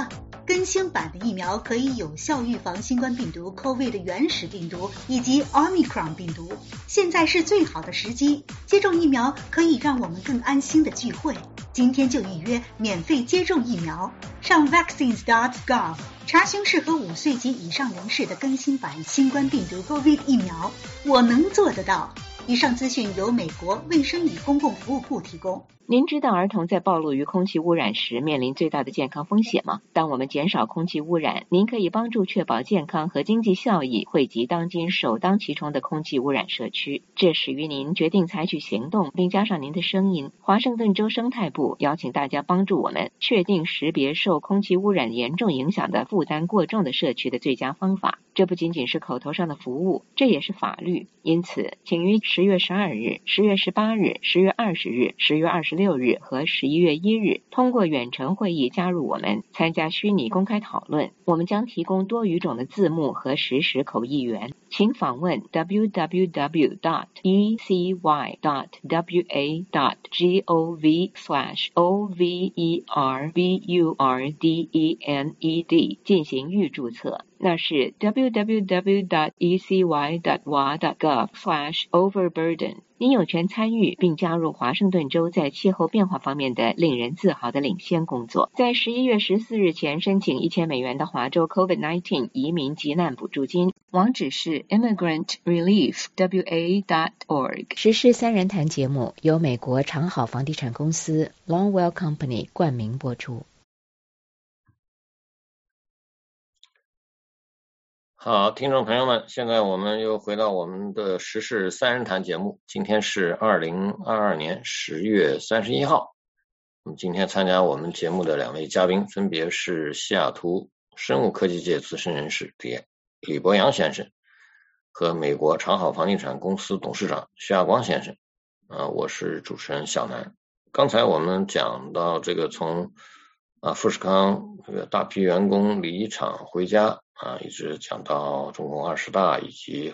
更新版的疫苗可以有效预防新冠病毒 COVID 的原始病毒以及 Omicron 病毒。现在是最好的时机，接种疫苗可以让我们更安心的聚会。今天就预约免费接种疫苗，上 vaccines.gov 查询适合5岁及以上人士的更新版新冠病毒 COVID 疫苗。我能做得到。以上资讯由美国卫生与公共服务部提供。 您知道儿童在暴露于空气污染时面临最大的健康风险吗？当我们减少空气污染，您可以帮助确保健康和经济效益惠及当今首当其冲的空气污染社区。这始于您决定采取行动，并加上您的声音。华盛顿州生态部邀请大家帮助我们确定识别受空气污染严重影响的负担过重的社区的最佳方法。这不仅仅是口头上的服务，这也是法律。因此，请于10月12日、10月18日、10月20日、10月26日和11月1日通过远程会议加入我们，参加虚拟公开讨论。我们将提供多语种的字幕和实时口译员。请访问 www.ecy.gov/overburdened 进行预注册。那是 www.ecy.wa.gov/overburden。您有权参与并加入华盛顿州在气候变化方面的令人自豪的领先工作。在11月14日前申请$1000的华州 COVID-19 移民急难补助金，网址是 immigrant-relief.wa.org。时事三人谈节目由美国长好房地产公司 Longwell Company 冠名播出。 好，听众朋友们，现在我们又回到我们的时事三人谈节目。今天是2022年10月31号。今天参加我们节目的2位嘉宾分别是西雅图生物科技界资深人士李博洋先生和美国长好房地产公司董事长徐亚光先生。我是主持人小南。刚才我们讲到这个从富士康这个大批员工离场回家一直讲到中共20大以及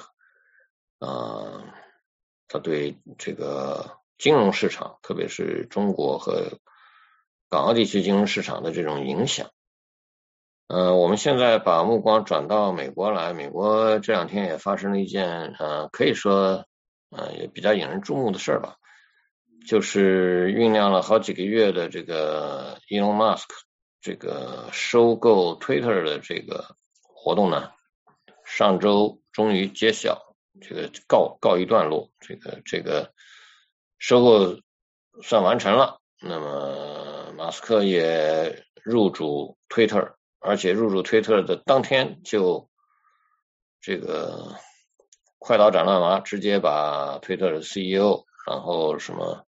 他对这个金融市场，特别是中国和港澳地区金融市场的这种影响。我们现在把目光转到美国来，美国这2天也发生了一件可以说也比较引人注目的事儿吧，就是酝酿了好几个月的这个 Elon Musk 这个收购 Twitter 的这个活动呢，上周终于揭晓，这个告一段落，这个收购算完成了。那么马斯克也入主 Twitter， 而且入主 Twitter 的当天就这个快刀斩乱麻，直接把 Twitter 的 CEO， 然后什么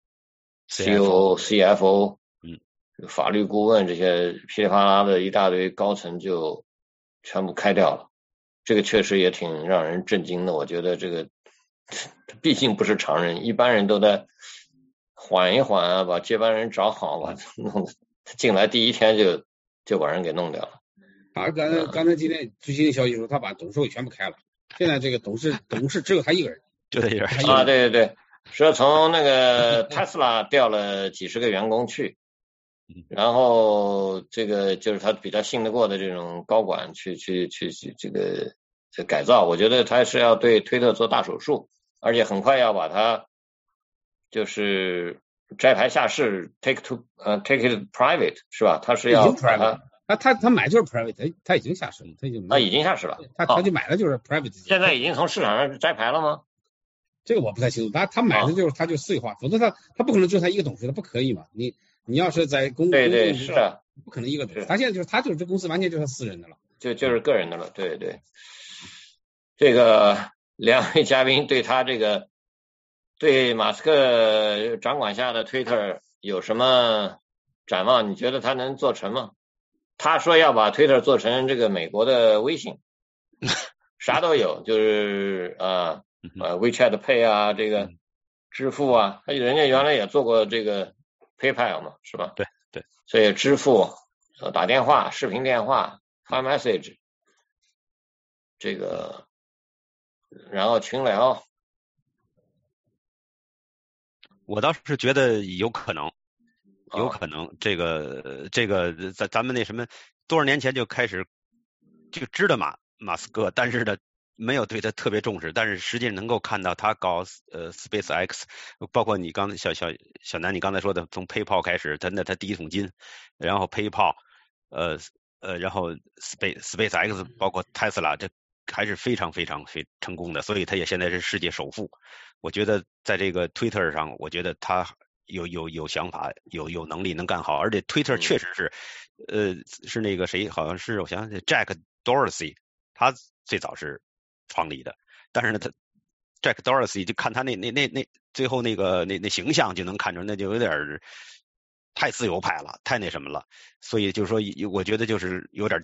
CFO， 法律顾问这些噼里啪啦的一大堆高层就全部开掉了。这个确实也挺让人震惊的。我觉得这个毕竟不是常人，一般人都在缓一缓把接班人找好，把弄得进来第一天就把人给弄掉了。 刚才今天最新的消息说他把董事会全部开了，现在这个董事只有他一个人， 就他一个人对对对，说从那个 Tesla 调了几十个员工去，然后这个就是他比较信得过的这种高管去这个改造。我觉得他是要对推特做大手术，而且很快要把他就是摘牌下市 take it private 是吧？他是要他买就是 private， 他已经下市了，他已经下市了， 他就买的就是 private。 现在已经从市场上摘牌了吗？ 这个我不太清楚，他买的就是他就私有化，否则他不可能只有他一个董事，他不可以嘛？你要是在对是的， 不可能一个董事，他现在就是这公司完全就是他私人的了， 就是个人的了，对对。这个2位嘉宾对他这个对马斯克掌管下的 Twitter 有什么展望？你觉得他能做成吗？他说要把 Twitter 做成这个美国的微信，啥都有，就是WeChat Pay 这个支付人家原来也做过这个 PayPal 嘛，是吧？ 对对， 所以支付、打电话、视频电话、发 message， 这个然后群聊， 我倒是觉得有可能，这个咱们那什么多少年前就开始就知道马斯克，但是呢没有对他特别重视，但是实际能够看到他搞SpaceX， 包括你刚才小南你刚才说的，从 PayPal 开始，他第一桶金，然后 PayPal， 然后 SpaceX， 包括 Tesla， 这还是非常成功的，所以他也现在是世界首富。我觉得在这个 Twitter 上，我觉得他有想法，有能力能干好，而且 Twitter 确实是，是那个谁，好像是我想想 Jack Dorsey， 他最早是创立的，但是呢，他 Jack Dorsey 就看他那最后那形象就能看出，那就有点太自由派了，太那什么了，所以就是说，我觉得就是有点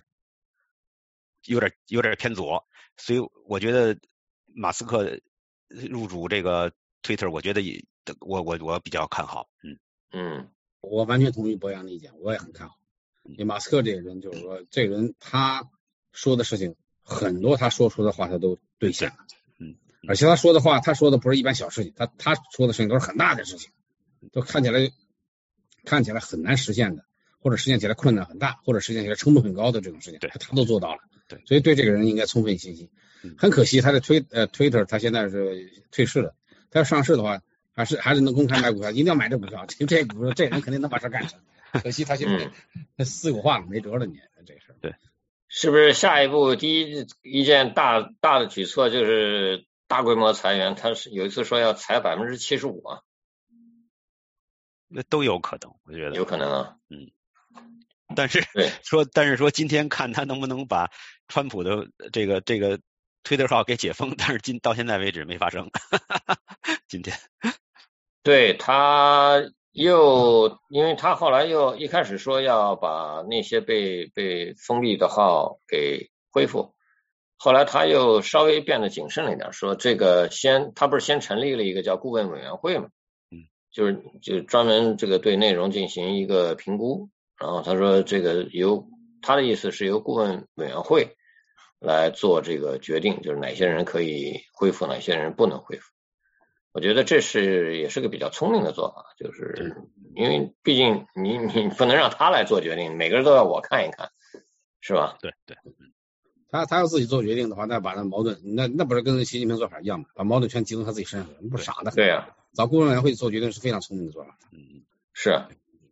偏左，所以我觉得马斯克入主这个 Twitter， 我觉得我比较看好， 我完全同意博洋的意见，我也很看好。因为马斯克这个人，就是说这个人他说的事情很多，他说出的话他都兑现了，而且他说的话，他说的不是一般小事情，他说的事情都是很大的事情，都看起来很难实现的，或者实现起来困难很大，或者实现起来成本很高的这种事情，他都做到了。 对， 所以对这个人应该充分信心。很可惜他的Twitter 他现在是退市了，他要上市的话还是能公开买股票，一定要买这股票，这股票这人肯定能把事干成。可惜他现在他私有化了，没辙了，你这事。 对， 是不是下一步第一件大的举措就是大规模裁员？他是有一次说要裁75%啊， 那都有可能，我觉得有可能啊。 但是说今天看他能不能把川普的这个 Twitter 号给解封，但是到现在为止没发生。今天对他因为他后来又一开始说要把那些被封闭的号给恢复，后来他又稍微变得谨慎了一点，说这个他不是先成立了一个叫顾问委员会嘛，就是专门这个对内容进行一个评估，然后他说这个他的意思是由顾问委员会来做这个决定，就是哪些人可以恢复，哪些人不能恢复。我觉得这也是个比较聪明的做法，就是因为毕竟你不能让他来做决定，每个人都要我看一看，是吧？ 对， 他要自己做决定的话，那把那矛盾那不是跟习近平做法一样吗？把矛盾全集中他自己身上，不是傻的。 对啊， 找顾问委员会做决定是非常聪明的做法。 是啊。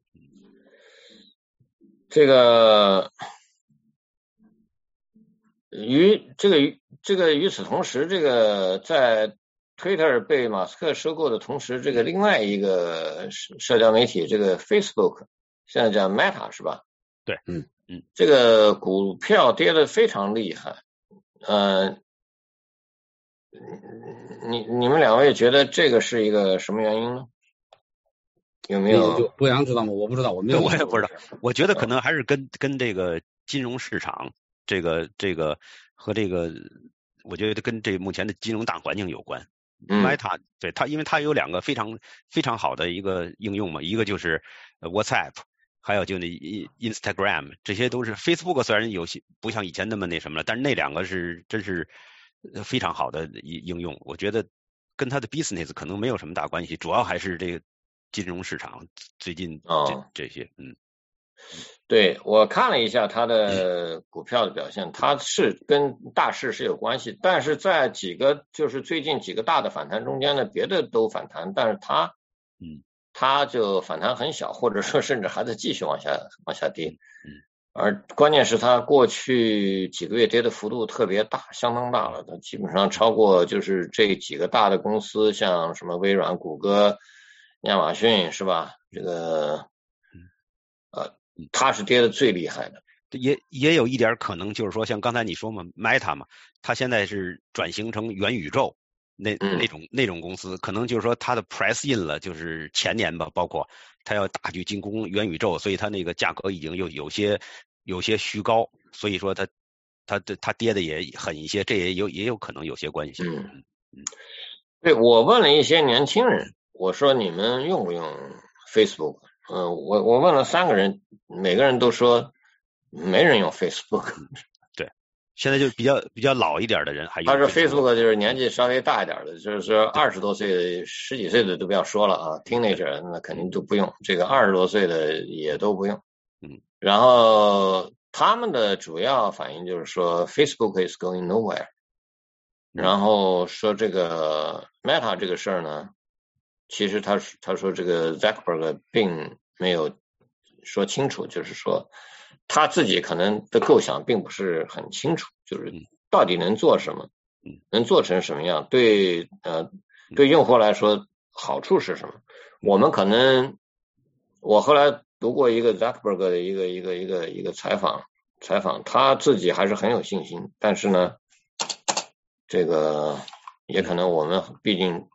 这个与此同时，这个在 Twitter 被马斯克收购的同时，这个另外一个社交媒体这个 Facebook 现在叫 Meta 是吧？ 对， 这个股票跌得非常厉害。你们两位觉得这个是一个什么原因呢？有没有？ 博洋知道吗？我不知道，我也不知道。我觉得可能还是跟这个金融市场这个和这个，我觉得跟这目前的金融大环境有关。Meta 对它，因为它有两个非常非常好的一个应用嘛，一个就是 WhatsApp， 还有就那 Instagram， 这些都是 Facebook 虽然有些不像以前那么那什么了，但是那两个是真是非常好的应用。我觉得跟它的 business 可能没有什么大关系，主要还是这个金融市场最近这些。 对，我看了一下它的股票的表现，它是跟大势是有关系，但是在就是最近几个大的反弹中间呢，别的都反弹，但是它就反弹很小，或者说甚至还在继续往下跌。而关键是它过去几个月跌的幅度特别大，相当大了，它基本上超过就是这几个大的公司，像什么微软、谷歌、亚马逊是吧？这个它是跌的最厉害的。 也有一点可能就是说，像刚才你说嘛 ，Meta 嘛，它现在是转型成元宇宙那种公司，可能就是说它的 price in 了，就是前年吧，包括它要大举进攻元宇宙，所以它那个价格已经有些虚高，所以说它跌的也狠一些，这也有可能有些关系。 对，我问了一些年轻人，我说你们用不用 Facebook？我问了3个人，每个人都说没人用 Facebook。 对，现在就比较老一点的人还用。 他说 Facebook 就是年纪稍微大一点的，就是说20多岁的、10几岁的都不要说了啊 ，teenager 那肯定都不用，这个20多岁的也都不用。然后他们的主要反应就是说 Facebook is going nowhere， 然后说这个 Meta 这个事儿呢，其实他说这个 Zuckerberg 并没有说清楚，就是说他自己可能的构想并不是很清楚，就是到底能做什么，能做成什么样，对用户来说好处是什么。我们可能我后来读过一个 Zuckerberg 的一个采访，他自己还是很有信心，但是呢这个也可能我们毕竟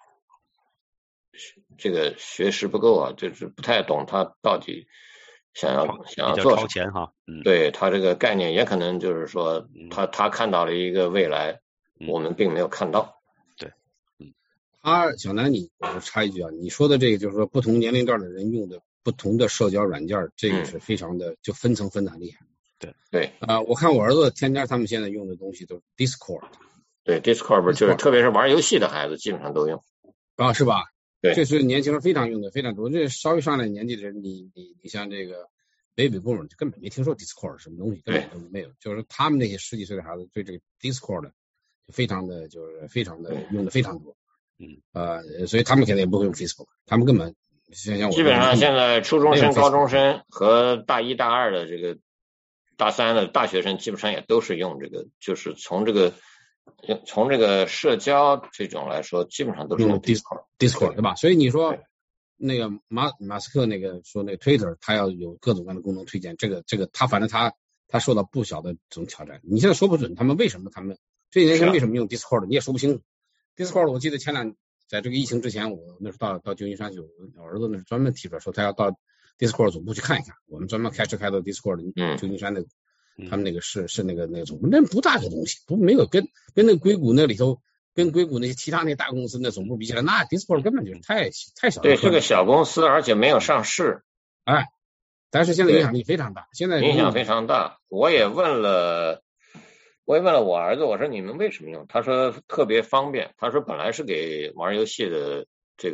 这个学识不够啊，就是不太懂他到底想要做什么。 超前哈， 对，他这个概念也可能就是说他看到了一个未来，我们并没有看到。 对， 小南我插一句啊，你说的这个就是说不同年龄段的人用的不同的社交软件，这个是非常的就分层分的很厉害。 对我看我儿子天天他们现在用的东西都是 Discord。 对 Discord 就是特别是玩游戏的孩子基本上都用啊，是吧？ 对， 这是年轻人非常用的非常多。这稍微上来年纪的人，你像这个 baby boomer 就根本没听说 Discord 什么东西，根本都没有。就是他们那些十几岁的孩子对这个 Discord 就非常的用的非常多。所以他们肯定也不会用 Facebook， 他们根本像我基本上现在初中生、高中生和大一、大二的这个大三的大学生基本上也都是用这个，就是从这个社交这种来说，基本上都是用 Discord 对吧？所以你说那个马斯克那个说那个 Twitter 他要有各种各样的功能推荐，这个他反正他受到不小的这种挑战。你现在说不准他们这些年轻人为什么用 Discord， 你也说不清楚。Discord 我记得在这个疫情之前，我那时候到旧金山去，我儿子那是专门提出来说他要到 Discord 总部去看一看，我们专门开到 Discord 旧金山的他们那个是那个总部，那不大个东西，没有跟那硅谷那里头跟硅谷那些其他那大公司那总部比起来，那 Discord 根本就是太小了。 对，是个小公司，而且没有上市。 但是现在影响力非常大，现在影响非常大。我也问了我儿子，我说你们为什么用？他说特别方便。他说本来是给玩游戏的这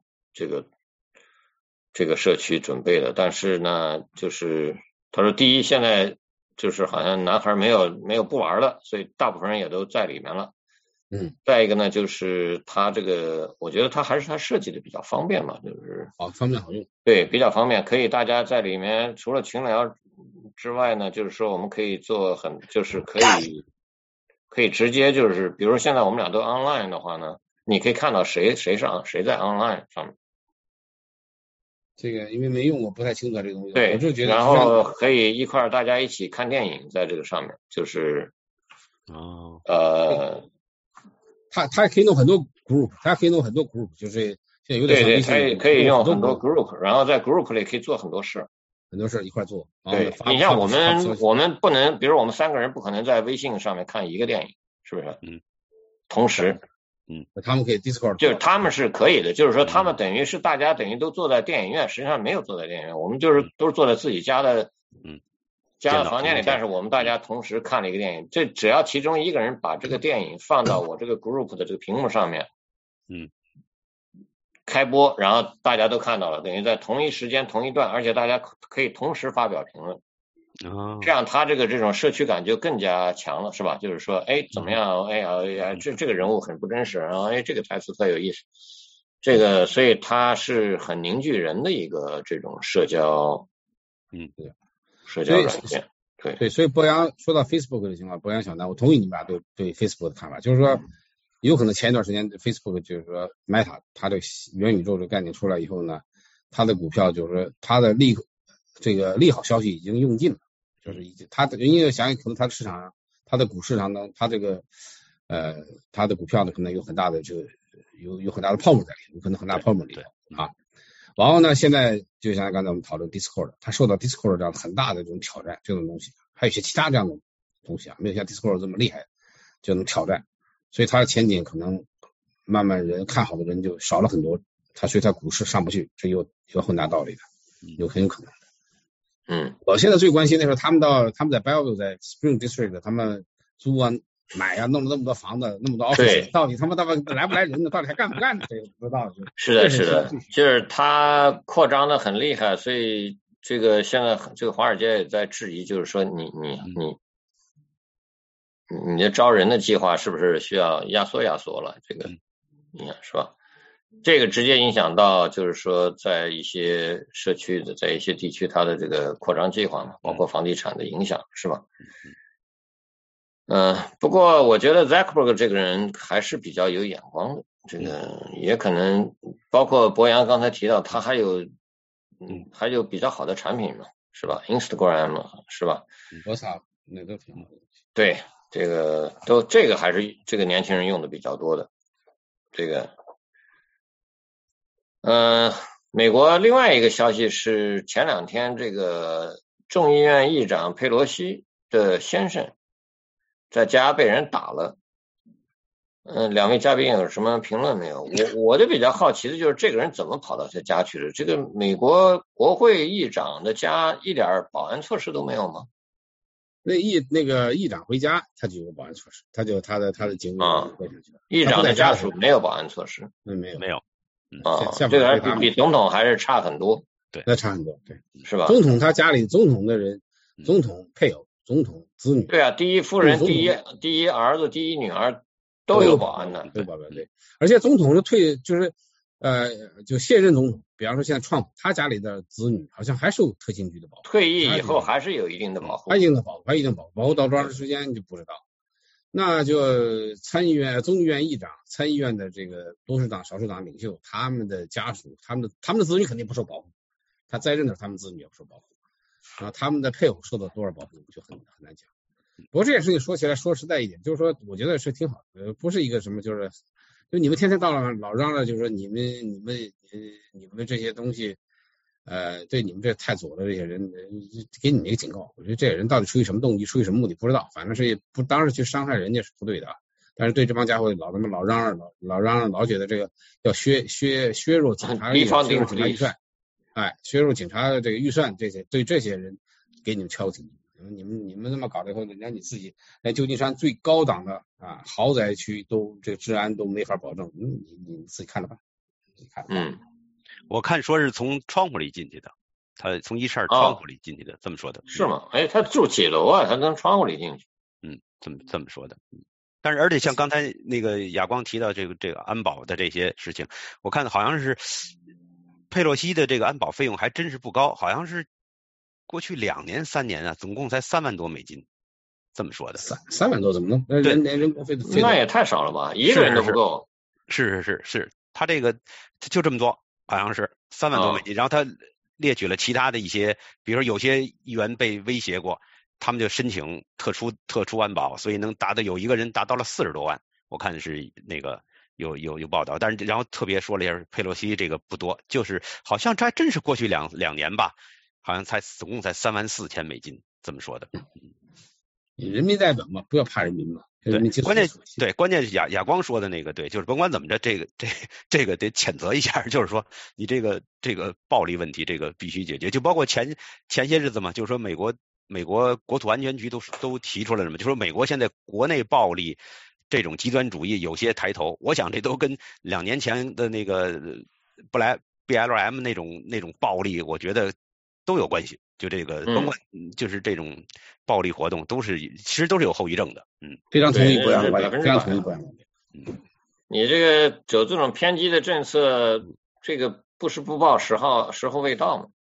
个社区准备的，但是呢，就是他说第一，现在就是好像男孩没有不玩了，所以大部分人也都在里面了。再一个呢，就是他这个，我觉得他还是他设计的比较方便嘛，就是方便好用。 对，比较方便，可以大家在里面除了群聊之外呢，就是说我们可以做就是可以直接就是比如现在我们俩都 online 的话呢，你可以看到谁在 online 上面。 这个因为没用，我不太清楚这个东西。 对， 我就觉得然后可以一块大家一起看电影在这个上面，就是它可以弄很多 group， 就是现在有点像对，可以用很多 group， 然后在 group 里可以做很多事一块做。 对，你像我们不能，比如我们3个人不可能在微信上面看一个电影，是不是？同时， 他们可以 Discord， 就是他们是可以的，就是说他们大家都坐在电影院，实际上没有坐在电影院，我们都是坐在自己家的房间里，但是我们大家同时看了一个电影。这只要其中一个人把这个电影放到我这个 group 的这个屏幕上面，开播，然后大家都看到了，等于在同一时间同一段，而且大家可以同时发表评论。这样他这种社区感就更加强了，是吧？就是说，怎么样？这个人物很不真实，然后这个台词特有意思。这个，所以它是很凝聚人的一个这种社交，社交软件。 对，所以博洋说到 Facebook 的情况，博洋小南，我同意你们俩对 Facebook 的看法，就是说，有可能前一段时间 Facebook 就是说 Meta 它这个元宇宙这个概念出来以后呢，它的股票就是说它的利好消息已经用尽了，就是它因为想可能它的市场上，它的股市上呢，它这个它的股票呢可能有很大的有很大的泡沫在里面，有可能很大泡沫里头啊。然后呢，现在就像刚才我们讨论 Discord， 它受到 Discord 这样很大的这种挑战，这种东西，还有一些其他这样的东西没有像 Discord 这么厉害，这种挑战，所以它的前景可能慢慢人看好的人就少了很多，所以它股市上不去，这有很大道理的，很有可能的。我现在最关心的是他们在 Bellevue 在 Spring District 他们租啊买啊，弄了那么多房子，那么多 office， 到底他们来不来人呢？到底还干不干呢？这个不知道。 是的，就是他扩张的很厉害，所以这个现在这个华尔街也在质疑，就是说你的招人的计划是不是需要压缩了？这个你看是吧？这个直接影响到就是说在一些社区的，在一些地区它的这个扩张计划嘛，包括房地产的影响是吧？不过我觉得 Zuckerberg 这个人还是比较有眼光的，这个也可能包括博洋刚才提到他还有比较好的产品嘛，是吧 ？Instagram 是吧 ？WhatsApp 那都挺好的。 对，这个还是这个年轻人用的比较多的。这个美国另外一个消息是前2天这个众议院议长佩洛西的先生在家被人打了。2位嘉宾有什么评论没有？我就比较好奇的就是这个人怎么跑到他家去的？这个美国国会议长的家一点保安措施都没有吗？ 那个议长回家他就有保安措施，他就他的警卫会上去了。 议长的家属没有保安措施？ 没有。 这个还比总统还是差很多。 对，那差很多，对， 是吧？ 总统他家里总统的人，总统配偶、总统子女， 对啊，第一夫人、第一儿子、第一女儿都有保安的， 对保安对。而且总统就现任总统，比方说现在川普，他家里的子女好像还受特勤局的保护， 退役以后还是有一定的保护， 还一定的保护到多长时间就不知道。那就参议院、众议院议长、参议院的这个多数党、少数党领袖，他们的家属、他们的子女肯定不受保护，他在任的他们子女也不受保护，啊，他们的配偶受到多少保护就很难讲。不过这件事情说起来说实在一点，就是说我觉得是挺好的，不是一个什么就你们天天到了老嚷嚷，就是说你们这些东西，对你们这太左的这些人，给你们一个警告。我觉得这些人到底出于什么动机，出于什么目的不知道，反正是不当时去伤害人家是不对的。但是对这帮家伙老嚷嚷，老觉得这个要削弱警察预算，削弱警察的这个预算，对这些人给你们敲警。你们那么搞了以后，连你自己连旧金山最高档的豪宅区都这个治安都没法保证，你自己看着办。 我看说是从窗户里进去的，他从一扇窗户里进去的，这么说的。 是吗？哎，他住几楼啊？他从窗户里进去？ 这么说的。但是而且像刚才那个亚光提到这个安保的这些事情，我看好像是佩洛西的这个安保费用还真是不高，好像是过去2年3年啊，总共才3万多美金，这么说的。 3万多怎么能？人工费那也太少了吧？一个人都不够。 是，他这个就这么多，好像是3万多美金。然后他列举了其他的一些，比如说有些议员被威胁过，他们就申请特殊安保，所以能达到有一个人达到了40多万，我看是那个有报道。但是然后特别说了一下佩洛西这个不多，就是好像这还真是过去两年吧。好像总共才3万4千美金，这么说的。 人民在本嘛，不要怕人民嘛。 关键是亚光说的那个对，就是甭管怎么着，这个得谴责一下，就是说你这个暴力问题，这个必须解决。就包括前些日子嘛，就是说美国国土安全局都提出来了嘛，就说美国现在国内暴力这种极端主义有些抬头。我想这都跟2年前的那个BLM 那种暴力，我觉得都有关系。就这个甭管就是这种暴力活动其实都是有后遗症的。 非常同意博洋，非常同意博洋。 你这个走这种偏激的政策，这个不是不报时候未到嘛？